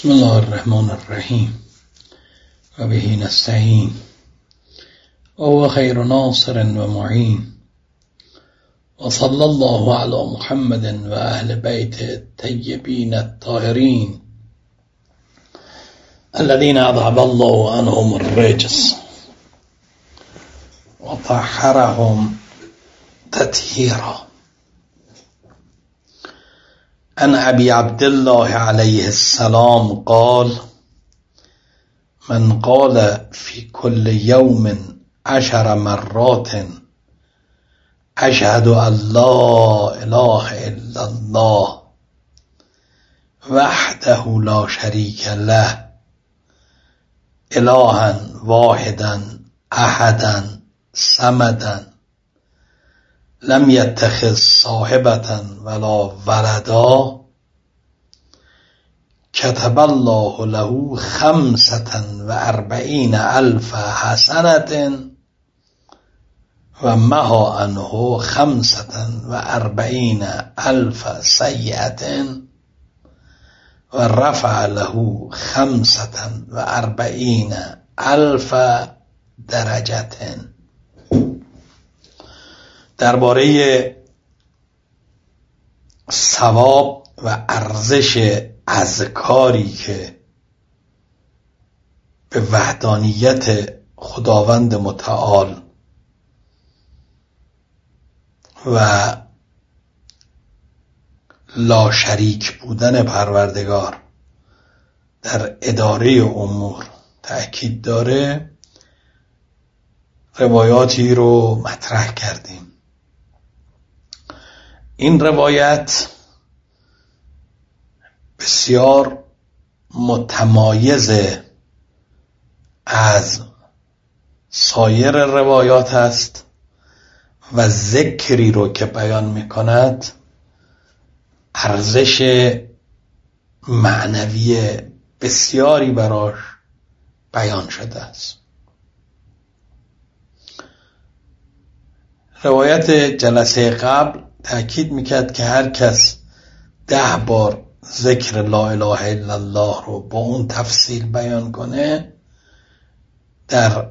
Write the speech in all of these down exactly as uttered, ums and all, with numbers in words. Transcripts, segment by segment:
بسم الله الرحمن الرحیم و به نستعین و هو خیر ناصر و معین و صلی الله علی محمد و اهل بیت الطیبین الطاهرین الذين اذهب الله عنهم الرجس و طهرهم تطهیرا. عن ابي عبد الله عليه السلام قال: من قال في كل يوم عشر مرات أشهد أن لا إله إلا الله وحده لا شريك له إلها واحدا أحدا صمدا لم يتخذ صاحبة ولا ولدا كتب الله له خمسة وأربعين ألف حسنة ومحى عنه خمسة وأربعين ألف سيئة ورفع له خمسة وأربعين ألف درجة. درباره ثواب و ارزش اذکاری که به وحدانیت خداوند متعال و لا شریک بودن پروردگار در اداره امور تأکید داره، روایاتی رو مطرح کردیم. این روایت بسیار متمایز از سایر روایات است و ذکری رو که بیان می کند ارزش معنوی بسیاری براش بیان شده است. روایت جلسه قبل تأکید میکرد که هر کس ده بار ذکر لا اله الا الله رو با اون تفصیل بیان کنه، در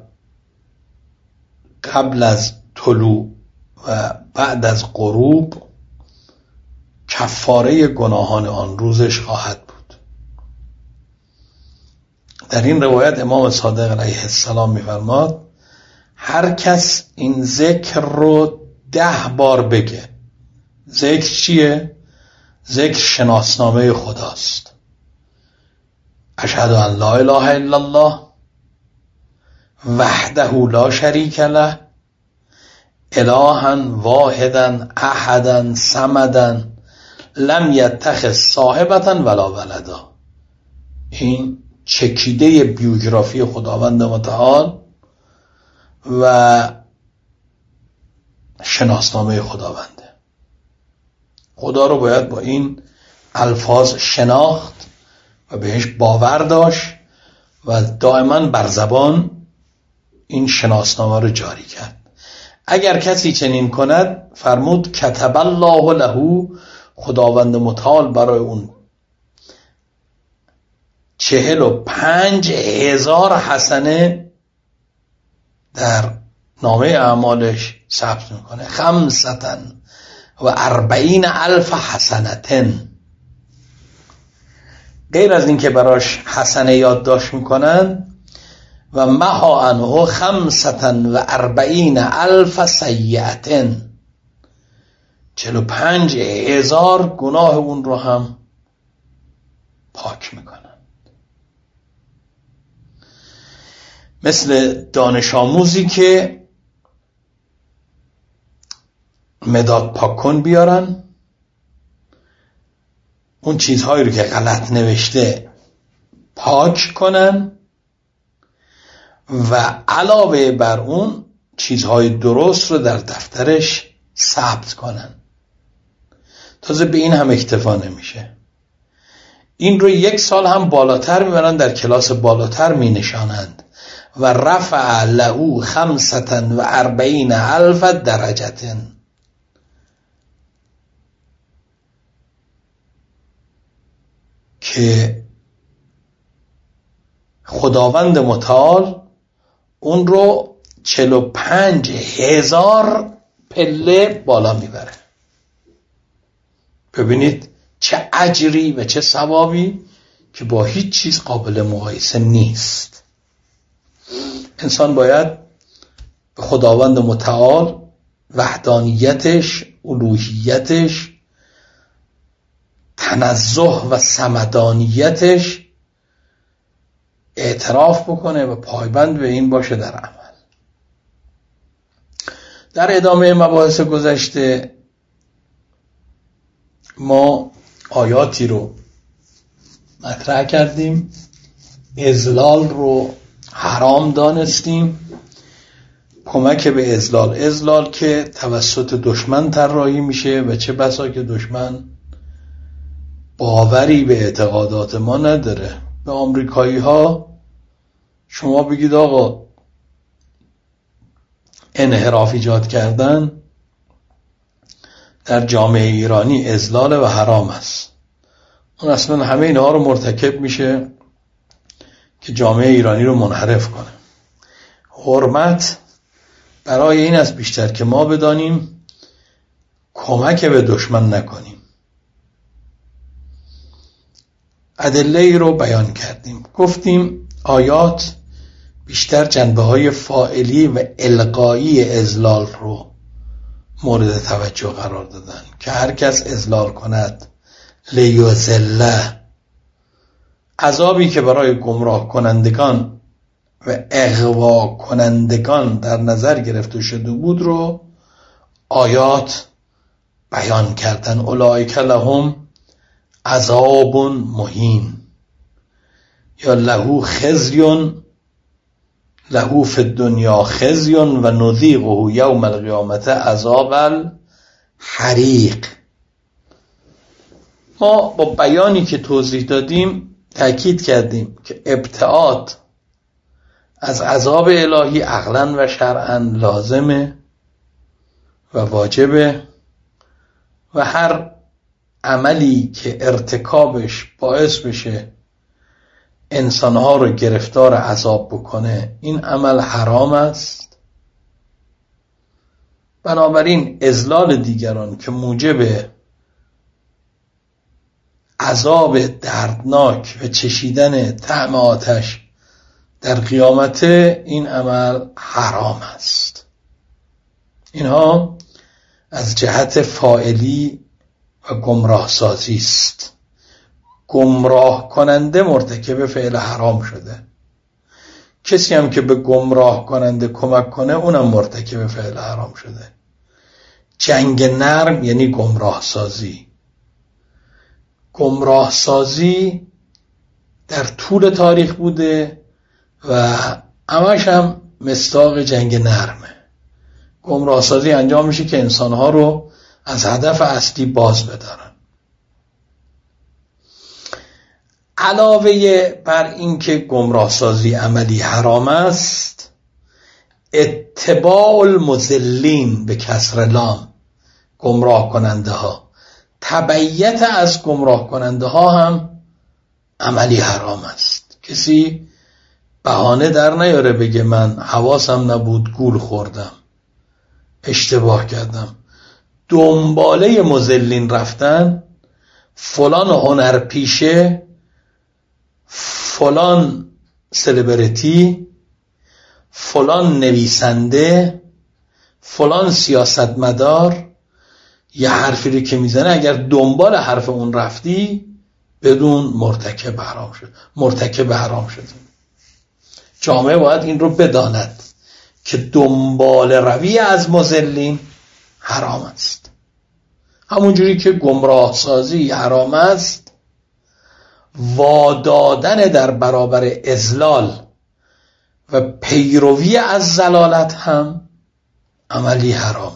قبل از طلوع و بعد از غروب کفاره گناهان آن روزش خواهد بود. در این روایت امام صادق علیه السلام میفرماد هر کس این ذکر رو ده بار بگه. ذکر چیه؟ ذکر شناسنامه خداست. اشهد ان لا اله الا الله وحده لا شریک له الها واحدا احدا صمدا لم یتخذ صاحبة ولا ولدا. این چکیده بیوگرافی خداوند متعال و شناسنامه خداونده. خدا رو باید با این الفاظ شناخت و بهش باور داشت و دائما بر زبان این شناسنامه رو جاری کرد. اگر کسی چنین کند، فرمود کتب الله له، خداوند متعال برای اون چهل و پنج هزار حسنه در نامه اعمالش ثبت میکنه. خمسطن و اربعین الف حسنتن. غیر از این که براش حسنه یادداشت میکنن، و محى عنه خمسطن و اربعین الف سیئتن، چهل و پنج هزار گناه اون رو هم پاک میکنن. مثل دانش آموزی که مداد پاک کن بیارن، اون چیزهایی رو که غلط نوشته پاک کنن و علاوه بر اون چیزهای درست رو در دفترش ثبت کنن. تازه به این هم اکتفا نمیشه، این رو یک سال هم بالاتر میبرن، در کلاس بالاتر می نشانند و رفع له خمسة و اربعین الف درجتن. که خداوند متعال اون رو چهل و پنج هزار پله بالا میبره. ببینید چه اجری و چه ثوابی که با هیچ چیز قابل مقایسه نیست. انسان باید به خداوند متعال، وحدانیتش، الوهیتش، تنزه و صمدانیتش اعتراف بکنه و پایبند به این باشه در عمل. در ادامه مباحث گذشته ما آیاتی رو مطرح کردیم، اذلال رو حرام دانستیم، کمک به اذلال، اذلال که توسط دشمن طراحی میشه و چه بسا که دشمن باوری به اعتقادات ما نداره. به آمریکایی ها شما بگید آقا انحراف ایجاد کردن در جامعه ایرانی اذلال و حرام است، اون اصلا همه اینها رو مرتکب میشه که جامعه ایرانی رو منحرف کنه. حرمت برای این است بیشتر که ما بدانیم کمک به دشمن نکنیم. ادله ای رو بیان کردیم، گفتیم آیات بیشتر جنبه های فاعلی و القایی اذلال رو مورد توجه قرار دادن که هر کس اذلال کند لیذله، عذابی که برای گمراه کنندگان و اغوا کنندگان در نظر گرفته شده بود رو آیات بیان کردن. اولئک لهم عذاب مهین یا له خزی له فی الدنیا خزی و نذیقه یوم القیامة عذاب الحریق. ما با بیانی که توضیح دادیم تأکید کردیم که ابتعاد از عذاب الهی عقلاً و شرعاً لازمه و واجبه و هر عملی که ارتکابش باعث بشه انسانها رو گرفتار عذاب بکنه این عمل حرام است. بنابراین اذلال دیگران که موجب عذاب دردناک و چشیدن طعم آتش در قیامت، این عمل حرام است. اینها از جهت فاعلی و گمراه سازی است. گمراه کننده مرتکب فعل حرام شده، کسی هم که به گمراه کننده کمک کنه اونم مرتکب فعل حرام شده. جنگ نرم یعنی گمراه سازی. گمراه سازی در طول تاریخ بوده و همش هم مصداق جنگ نرمه. گمراه سازی انجام میشه که انسانها رو از هدف اصلی باز بدارن. علاوه بر این که گمراه سازی عملی حرام است، اتباع المضلین به کسر لام، گمراه کننده ها، تبعیت از گمراه کننده ها هم عملی حرام است. کسی بهانه در نیاره بگه من حواسم نبود گول خوردم، اشتباه کردم. دنباله مضلین رفتن، فلان هنرپیشه، فلان سلبریتی، فلان نویسنده، فلان سیاستمدار یه حرفی رو که میزنه اگر دنبال حرف اون رفتی بدون مرتکب حرام شد مرتکب حرام شد. جامعه باید این رو بداند که دنبال روی از مضلین حرام است. همونجوری که گمراه سازی حرام است، وادادن در برابر اضلال و پیروی از ضلالت هم عملی حرامه.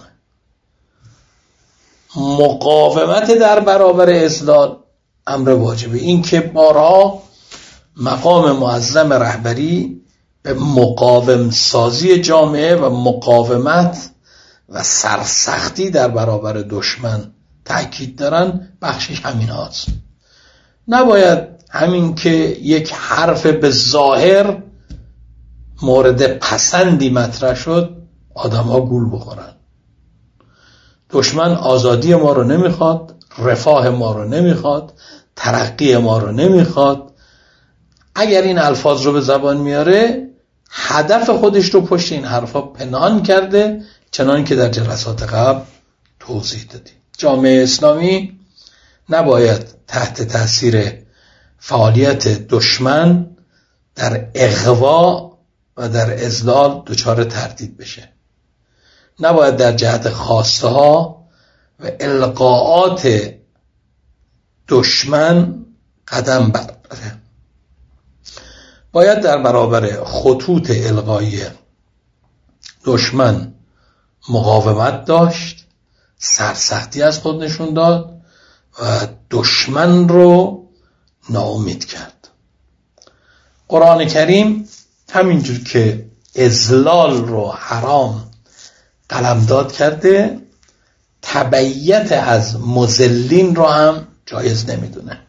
مقاومت در برابر اضلال امر واجبه. این که بارها مقام معظم رهبری به مقاوم سازی جامعه و مقاومت و سرسختی در برابر دشمن تأکید دارن، بخشش همین هاست. نباید همین که یک حرف به ظاهر مورد پسندی مطرح شد آدم ها گول بخورن. دشمن آزادی ما رو نمیخواد، رفاه ما رو نمیخواد، ترقی ما رو نمیخواد. اگر این الفاظ رو به زبان میاره هدف خودش رو پشت این حرفا پنهان کرده، چنان که در جلسات قبل توضیح دادیم. جامعه اسلامی نباید تحت تاثیر فعالیت دشمن در اغوا و در اذلال دچار تردید بشه. نباید در جهت خواسته ها و القاءات دشمن قدم برداره. باید در برابر خطوط القایی دشمن مقاومت داشت، سرسختی از خود نشون داد و دشمن رو ناامید کرد. قرآن کریم همینجور که اذلال رو حرام قلمداد کرده، تبعیت از مذلین رو هم جایز نمیدونه.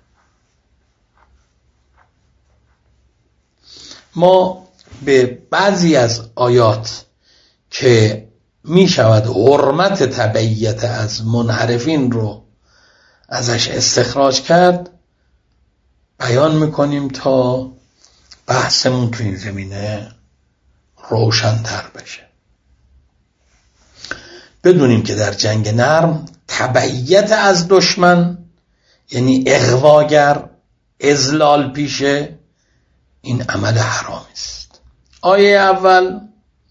ما به بعضی از آیات که می شود حرمت تبعیت از منحرفین رو ازش استخراج کرد بیان میکنیم تا بحثمون تو این زمینه روشن‌تر بشه. بدونیم که در جنگ نرم تبعیت از دشمن یعنی اغواگر، اذلال پیشه، این عمل حرام است. آیه اول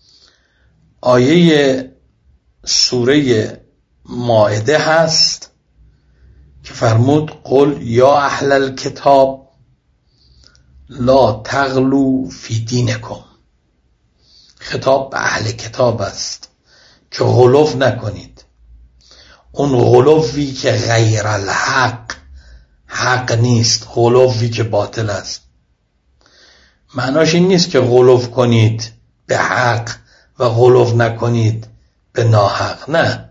آیه سوره مائده هست که فرمود قل یا اهل الکتاب لا تغلو فی دینکم. خطاب به اهل کتاب است که غلو نکنید. اون غلوی که غیر الحق حق نیست، غلوی که باطل است. معناش این نیست که غلو کنید به حق و غلو نکنید به ناحق. نه،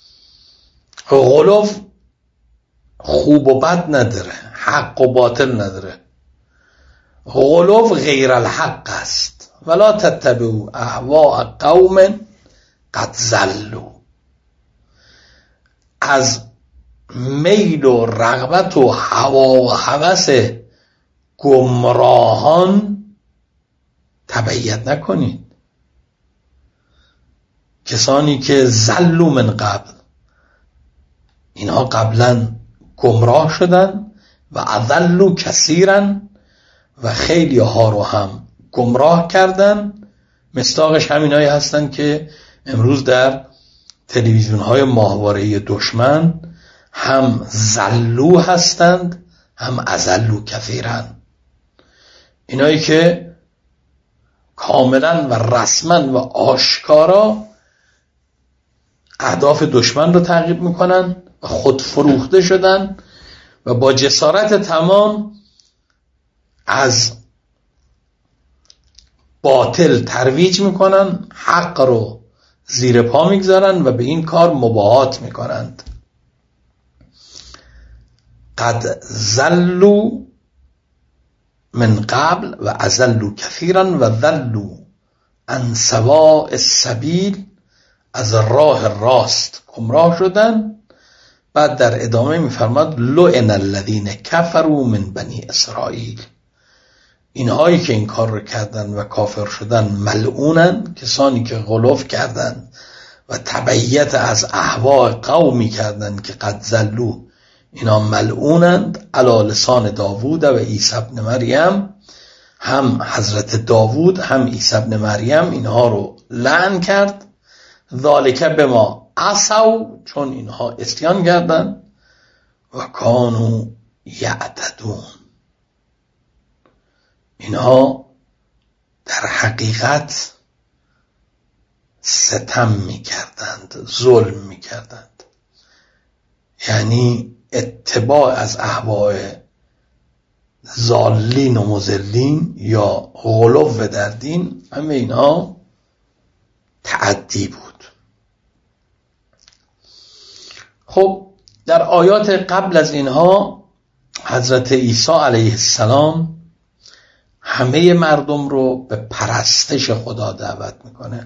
غلو خوب و بد نداره، حق و باطل نداره. غلو غیر الحق است. ولا تتبعوا اهواء قوم قد ضلوا. از میل و رغبت و هوا و هوس گمراهان تبعیت نکنید. کسانی که ضلوا من قبل، اینها قبلا گمراه شدن و اضلوا کثیرا و خیلی ها رو هم گمراه کردن. مصداقش همینایی هستن که امروز در تلویزیون های ماهواره‌ای دشمن هم ضلوا هستند هم اضلوا کثیرا. اینایی که کاملا و رسما و آشکارا اهداف دشمن رو تعقیب میکنن و خود فروخته شدن و با جسارت تمام از باطل ترویج میکنن، حق رو زیر پا میگذارن و به این کار مباهات میکنند. قد ضلوا من قبل و اضلوا کثیرا و ضلوا عن سواء السبیل، از راه راست گمراه شدن. بعد در ادامه میفرماد لعن الذین کفروا من بنی اسرائیل. اینهایی که این کار رو کردن و کافر شدن ملعونن، کسانی که غلو کردن و تبعیت از اهواء قومی کردن که قد ضلوا، اینا ملعونند. علی لسان داوود و عیسی ابن مریم، هم حضرت داوود هم عیسی ابن مریم اینها رو لعن کرد. ذالک بما عصوا، چون اینها عصیان کردن، و کانوا یعتدون، اینها در حقیقت ستم می کردند، ظلم می کردند. یعنی اتباع از اهواء ضالین و مضلین یا غلو در دین، همه اینها تعدی بود. خب در آیات قبل از اینها حضرت عیسی علیه السلام همه مردم رو به پرستش خدا دعوت میکنه.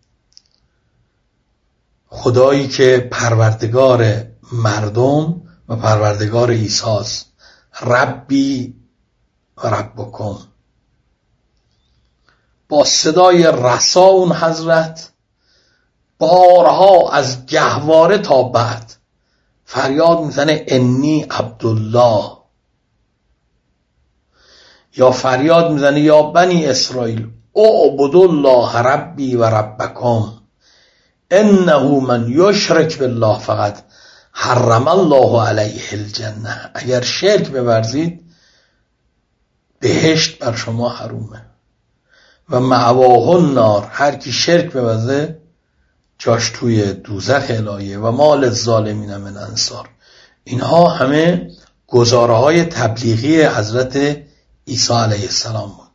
خدایی که پروردگار مردم و پروردگار عیسی است. ربی و ربکم. با صدای رسا اون حضرت بارها از گهواره تا بعد فریاد میزنه انی عبدالله، یا فریاد میزنه یا بنی اسرائیل اعبدوا الله ربی و ربکم انه من یشرک بالله فقط حرم الله علیه الجنه. اگر شرک بورزید بهشت بر شما حرومه و مأواه النار. هر کی شرک بورزه جاش توی دوزخ الهیه و مال الظالمین من انصار. اینها همه گزاره های تبلیغی حضرت عیسی علیه السلام بود.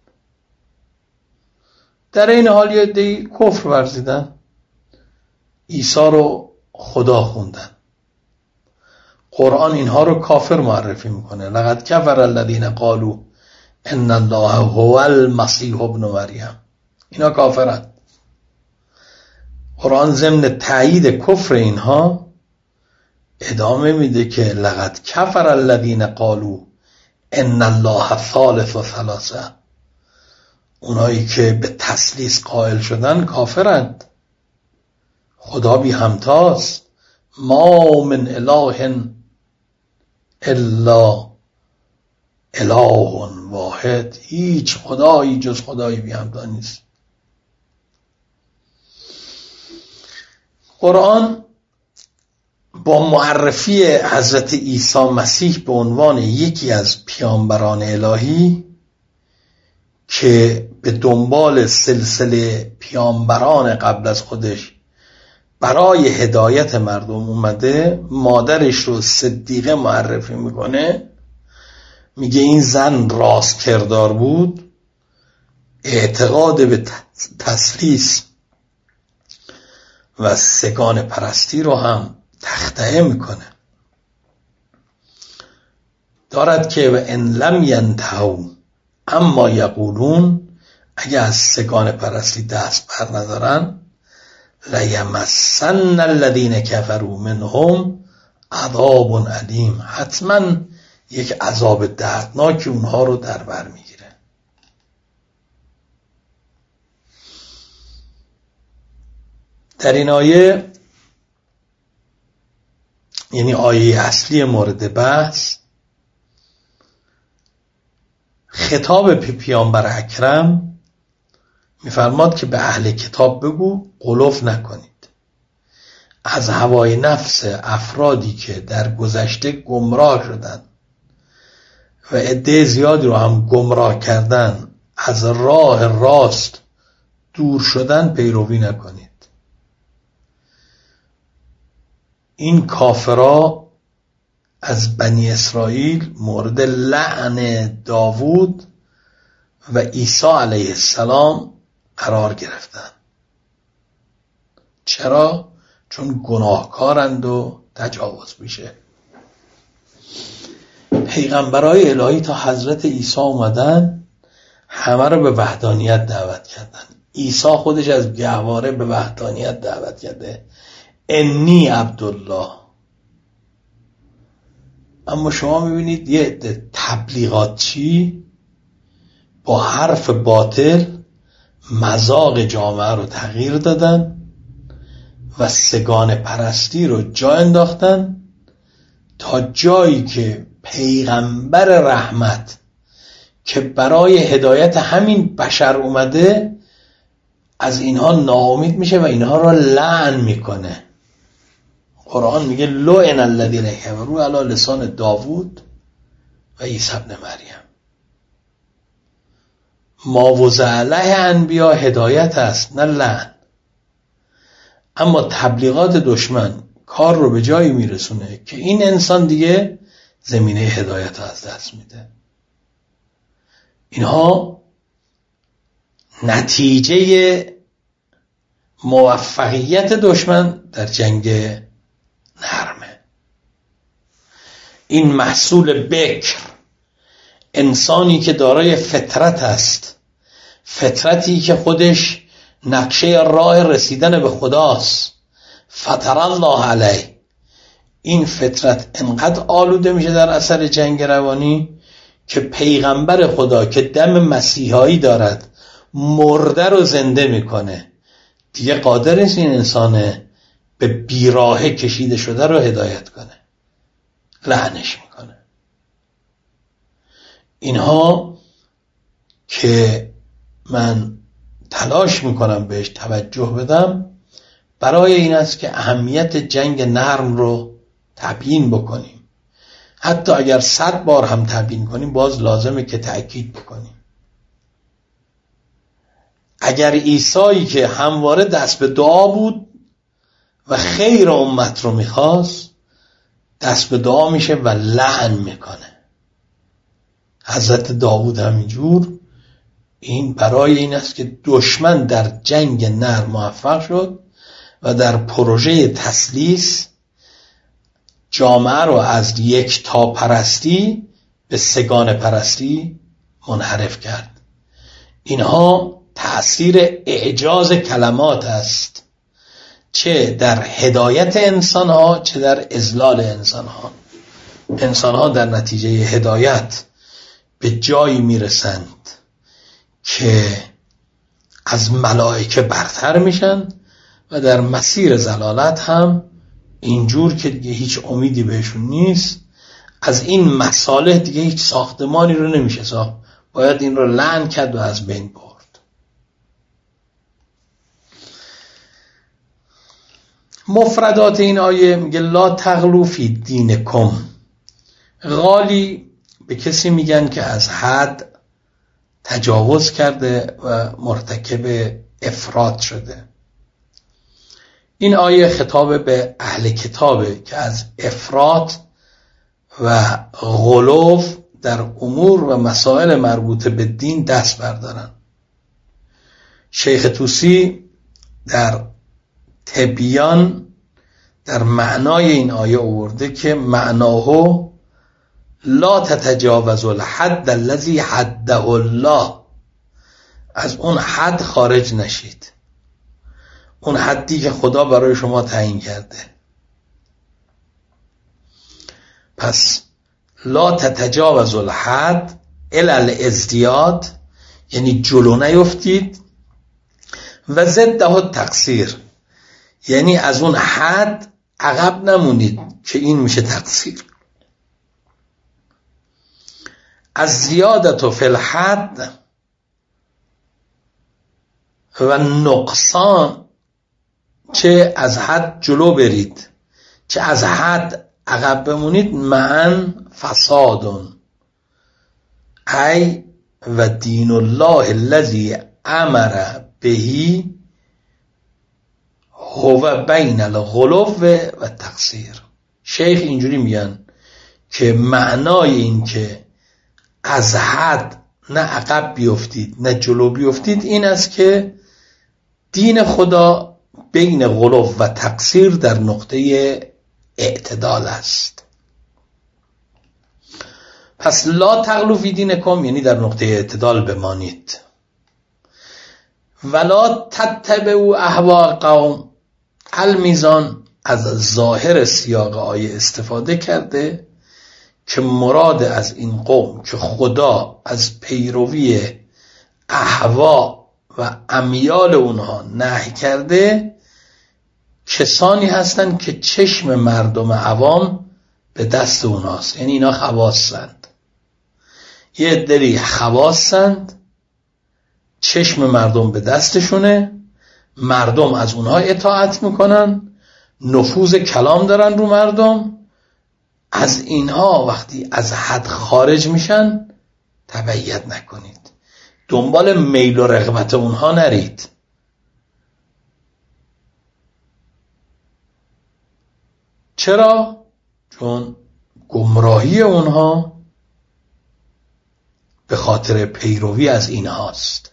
در این حال یه عده‌ای کفر ورزیدن، عیسی رو خدا خوندن. قرآن اینها رو کافر معرفی میکنه. لقد کفر الذین قالوا ان الله هو المسیح ابن مریم. اینا کافرن. قرآن ضمن تایید کفر اینها ادامه میده که لقد کفر الذین قالوا ان الله ثالث و ثلاثه. اونایی که به تثلیث قائل شدن کافرند. خدا بی همتاست. ما من اله الا اله واحد. هیچ خدایی جز خدایی بی همتا نیست. قرآن با معرفی حضرت عیسی مسیح به عنوان یکی از پیامبران الهی که به دنبال سلسله پیامبران قبل از خودش برای هدایت مردم اومده، مادرش رو صدیقه معرفی میکنه. میگه این زن راست کردار بود، اعتقاد به تثلیث و سگان پرستی رو هم تخطئه میکنه. دارد که و ان لم ینتهوا اما یقولون، اگه از سگان پرستی دست بر ندارن، لیمسن الذین کفروا منهم عذاب علیم، حتما یک عذاب دردناک اونها رو در بر میگیره. در این آیه، یعنی آیه اصلی مورد بحث، خطاب به پیامبر اکرم میفرماد که به اهل کتاب بگو غلوف نکنید، از هوای نفس افرادی که در گذشته گمراه شدن و عده زیادی رو هم گمراه کردن، از راه راست دور شدن پیروی نکنید. این کافرها از بنی اسرائیل مورد لعن داوود و عیسی علیه السلام قرار گرفتن. چرا؟ چون گناهکارند و تجاوز میشه. پیغمبرای الهی تا حضرت عیسی اومدن همه رو به وحدانیت دعوت کردن. عیسی خودش از گهواره به وحدانیت دعوت کرده، انی عبدالله. اما شما میبینید یه عده تبلیغاتچی با حرف باطل مذاق جامعه رو تغییر دادن و سگان پرستی رو جا انداختن، تا جایی که پیغمبر رحمت که برای هدایت همین بشر اومده از اینها ناامید میشه و اینها رو لعن میکنه. قرآن میگه لعن الذین کفروا علی لسان داوود و عیسی ابن مریم. ما وضع علیه انبیا هدایت است نه لعن. اما تبلیغات دشمن کار رو به جایی میرسونه که این انسان دیگه زمینه هدایت رو از دست میده. اینها نتیجه موفقیت دشمن در جنگ نرمه. این محصول بکر انسانی که دارای فطرت است، فطرتی که خودش نقشه راه رسیدن به خداست، فطر الله علیه، این فطرت انقدر آلوده میشه در اثر جنگ روانی که پیغمبر خدا که دم مسیحایی دارد مرده رو زنده میکنه، دیگه قادر نیست این انسان به بیراهه کشیده شده رو هدایت کنه، لعنش میکنه. اینها که من تلاش میکنم بهش توجه بدم برای این است که اهمیت جنگ نرم رو تبیین بکنیم. حتی اگر صد بار هم تبیین کنیم باز لازمه که تأکید بکنیم. اگر عیسایی که همواره دست به دعا بود و خیر امت رو میخواست، دست به دعا میشه و لعن میکنه. حضرت داوود همینجور. این برای این است که دشمن در جنگ نرم موفق شد و در پروژه تسلیس جامعه رو از یک تا پرستی به سگان پرستی منحرف کرد. اینها تأثیر اعجاز کلمات است، چه در هدایت انسان ها چه در اضلال انسان ها. انسان ها در نتیجه هدایت به جایی میرسند که از ملائکه برتر میشن و در مسیر ضلالت هم اینجور که دیگه هیچ امیدی بهشون نیست، از این مصالح دیگه هیچ ساختمانی رو نمیشه ساخت، باید این رو لعن کرد و از بین برد. مفردات این آیه میگه لا تغلو فی دینکم. غالی به کسی میگن که از حد تجاوز کرده و مرتکب افراط شده. این آیه خطاب به اهل کتابه که از افراط و غلو در امور و مسائل مربوط به دین دست بردارن. شیخ طوسی در تبیان در معنای این آیه آورده که معناه لا تتجاوز الحد الذی حده الله، از اون حد خارج نشید، اون حدی که خدا برای شما تعیین کرده. پس لا تتجاوز الحد الی الازدیاد، یعنی جلو نیفتید، و ضده التقصیر، یعنی از اون حد عقب نمونید که این میشه تقصیر. از زیادت فی الحد و نقصان، چه از حد جلو برید چه از حد عقب بمونید، معاً فسادون ای و دین الله الذی امر بهی هو بین الغلو و تقصیر. شیخ اینجوری میگن که معنای این که از حد نه عقب بیفتید نه جلو بیفتید این است که دین خدا بین غلو و تقصیر در نقطه اعتدال است. پس لا تغلو فی دینکم یعنی در نقطه اعتدال بمانید. ولا تتبعوا اهواء قوم. المیزان از ظاهر سیاق آیه استفاده کرده که مراد از این قوم که خدا از پیروی اهوا و امیال اونها نهی کرده، کسانی هستند که چشم مردم عوام به دست اونهاست، یعنی اینا خواصند. یه عده‌ای خواصند، چشم مردم به دستشونه، مردم از اونها اطاعت میکنن، نفوذ کلام دارن رو مردم. از اینها وقتی از حد خارج میشن تبعیت نکنید، دنبال میل و رغبت اونها نرید. چرا؟ چون گمراهی اونها به خاطر پیروی از اینهاست.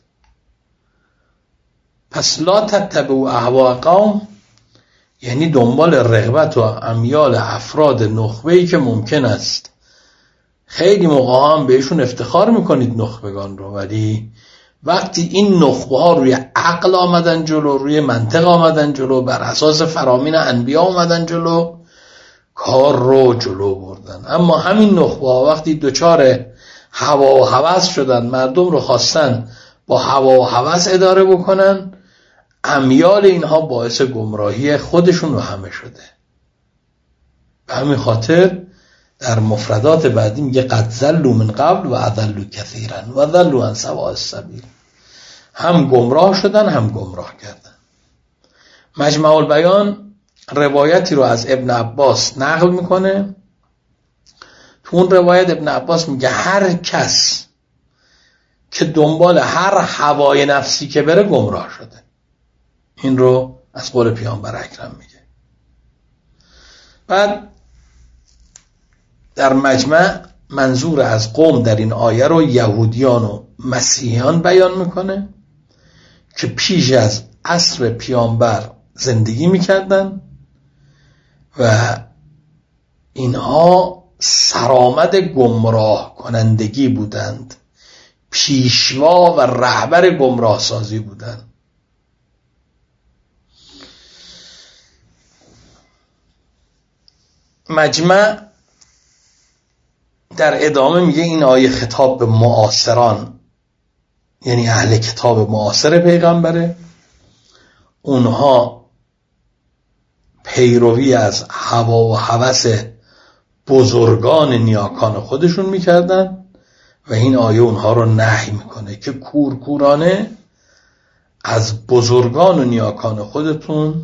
پس لا تتبعوا اهواء قوم یعنی دنبال رغبت و امیال افراد نخبه‌ای که ممکن است خیلی موقع هم بهشون افتخار میکنید نخبگان رو، ولی وقتی این نخبه ها روی عقل آمدن جلو، روی منطق آمدن جلو، بر اساس فرامین انبیا آمدن جلو، کار رو جلو بردن. اما همین نخبه ها وقتی دوچار هوا و هوس شدن، مردم رو خواستن با هوا و هوس اداره بکنن، امیال اینها باعث گمراهی خودشون و همه شده. به همین خاطر در مفردات بعدی میگه قد ضلوا من قبل و اضلوا کثیرا و ضلوا عن سواء السبیل. هم گمراه شدن هم گمراه کردن. مجمع البیان روایتی رو از ابن عباس نقل میکنه. تو اون روایت ابن عباس میگه هر کس که دنبال هر هوای نفسی که بره گمراه شده. این رو از قول پیامبر اکرم میگه. بعد در مجمع منظور از قوم در این آیه رو یهودیان و مسیحیان بیان میکنه که پیش از عصر پیامبر زندگی میکردن و اینها سرآمد گمراه کنندگی بودند، پیشوا و رهبر گمراه سازی بودند. مجمع در ادامه میگه این آیه خطاب به معاصران، یعنی اهل کتاب معاصر پیغمبره، اونها پیروی از هوا و هوس بزرگان نیاکان خودشون میکردن و این آیه اونها رو نهی میکنه که کورکورانه از بزرگان و نیاکان خودتون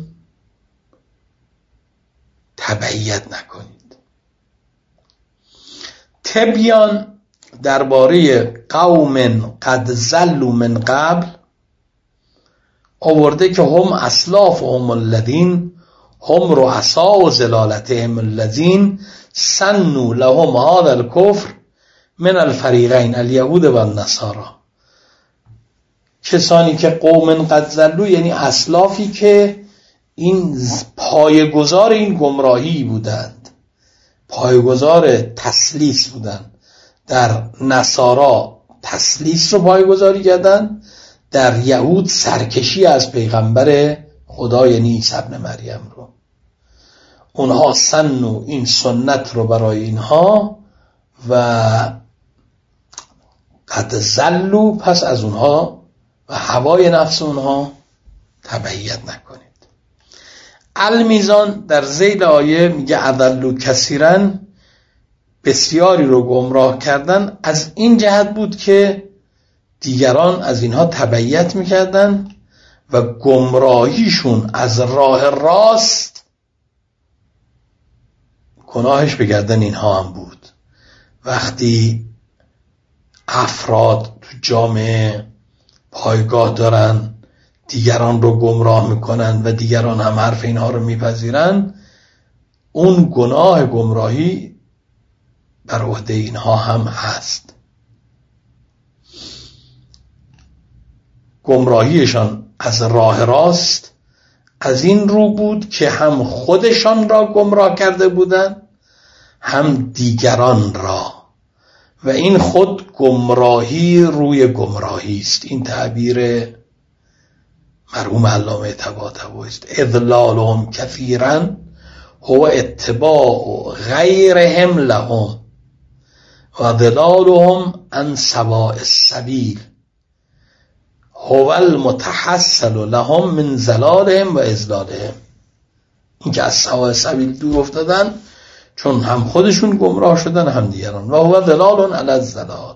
تبعیت نکنید. تبیان درباره قوم قد ضلوا من قبل آورده که هم اسلاف هم الذین هم رؤساء و ضلالتهم الذین سنوا لهم هذا الكفر من الفریقین الیهود و النصارى. کسانی که قوم قد ضلوا یعنی اسلافی که این پایه‌گذار این گمراهی بودند، پایه‌گذار تسلیس بودند. در نصارا تسلیس رو پایه‌گذاری کردن، در یهود سرکشی از پیغمبر خدا یعنی عیسی ابن مریم رو. اونها سنو این سنت رو برای اینها و قد ضلوا، پس از اونها و هوای نفس اونها تبعیت نکنید. المیزان در ذیل آیه میگه اضلوا کثیرا، بسیاری رو گمراه کردن. از این جهت بود که دیگران از اینها تبعیت میکردن و گمراهیشون از راه راست گناهش به گردن اینها هم بود. وقتی افراد تو جامعه پایگاه دارن، دیگران رو گمراه میکنن و دیگران هم حرف اینها رو میپذیرن، اون گناه گمراهی بر عهده اینها هم هست. گمراهیشان از راه راست از این رو بود که هم خودشان را گمراه کرده بودند هم دیگران را، و این خود گمراهی روی گمراهی است. این تعبیر مرحوم علامه طباطبایی است. اضلالهم کثیرا هو اتباع غیرهم لهم و ضلالهم عن سواء السبیل هو المتحصل لهم من ضلالهم و اضلالهم. این که از سواء السبیل دور افتادن چون هم خودشون گمراه شدن هم دیگران. و هو ضلال علی الضلال.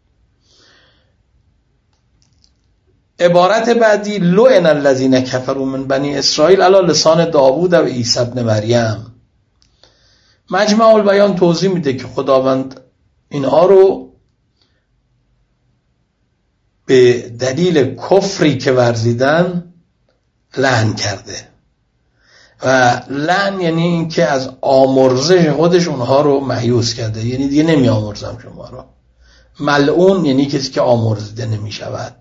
عبارت بعدی لعن الذین کفروا من بنی اسرائیل علی لسان داوود و عیسی ابن مریم. مجمع البیان توضیح میده که خداوند اینها رو به دلیل کفری که ورزیدن لعن کرده و لعن یعنی این که از آمرزش خودش اونها رو مهیوس کرده، یعنی دیگه نمی آمرزم شما رو. ملعون یعنی کسی که آمرزیده نمی شود.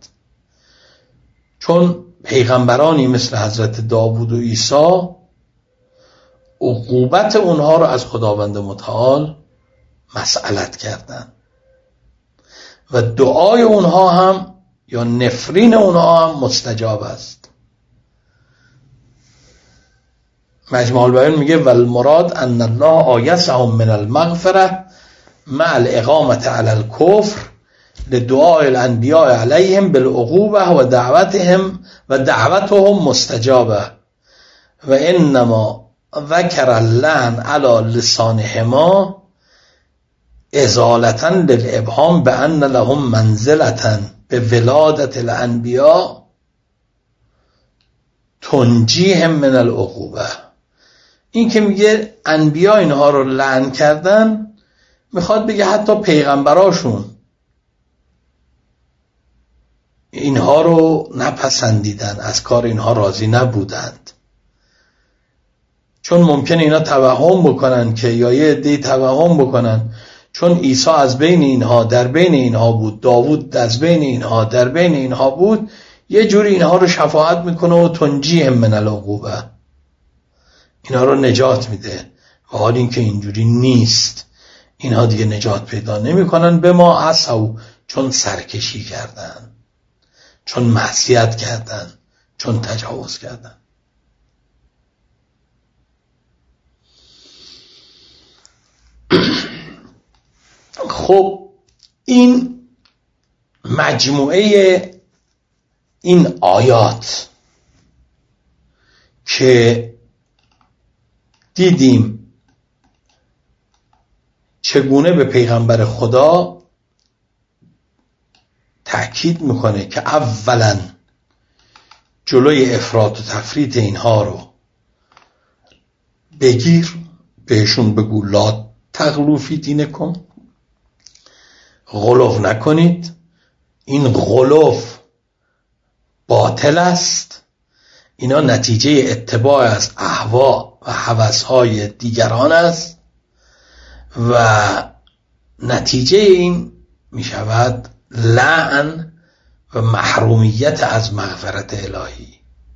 چون پیغمبرانی مثل حضرت داوود و عیسی عقوبت اونها رو از خداوند متعال مسئلت کردن و دعای اونها هم یا نفرین اونها هم مستجاب است. مجموع البیان میگه والمراد ان الله آیسهم من المغفره مع الاقامه علی الکفر لدعاء الانبیاء علیهم بالعقوبه و دعوتهم و دعوتهم مستجابه و انما ذکر اللعن علی لسانهما ازالة للابهام بان لهم منزلة به ولادت الانبیاء تنجیهم من العقوبه. این که میگه انبیا اینها رو لعن کردن میخواد بگه حتی پیغمبراشون اینها رو نپسندیدن، از کار اینها راضی نبودند، چون ممکنه اینا توهم بکنن که یا یه عده‌ای توهم بکنن چون عیسی از بین اینها در بین اینها بود، داوود از بین اینها در بین اینها بود، یه جوری اینها رو شفاعت میکنه و تنجیهم من العقوبه، اینها رو نجات میده. و حال این که اینجوری نیست، اینها دیگه نجات پیدا نمیکنن. به ما عصوا، چون سرکشی کردن، چون معصیت کردن، چون تجاوز کردن. خب این مجموعه این آیات که دیدیم چگونه به پیغمبر خدا تأکید میکنه که اولا جلوی افراط و تفریط اینها رو بگیر، بهشون بگو لا تغلو فی دینکم، غلو نکنید، این غلو باطل است، اینا نتیجه اتباع از اهوا و هوس‌های دیگران است و نتیجه این می شود لعن و محرومیت از مغفرت الهی.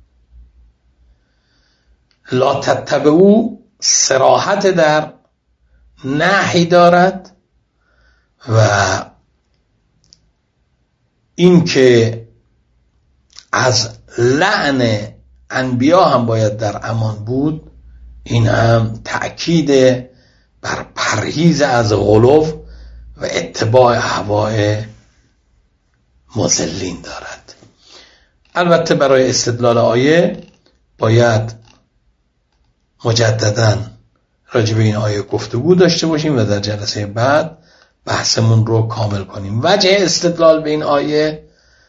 لا تتبعوا صراحت در نهی دارد و این که از لعن انبیا هم باید در امان بود، این هم تأکید بر پرهیز از غلو و اتباع هوای مضلین دارد. البته برای استدلال آیه باید مجدداً راجع به این آیه گفتگو داشته باشیم و در جلسه بعد بحثمون رو کامل کنیم. وجه استدلال به این آیه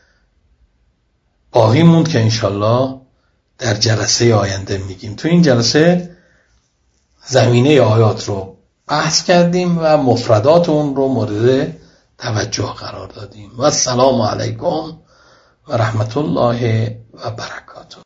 باقی موند که انشالله در جلسه آینده میگیم. تو این جلسه زمینه آیات رو بحث کردیم و مفردات اون رو مورد توجه قرار دادیم. و السلام علیکم و رحمت الله و برکاته.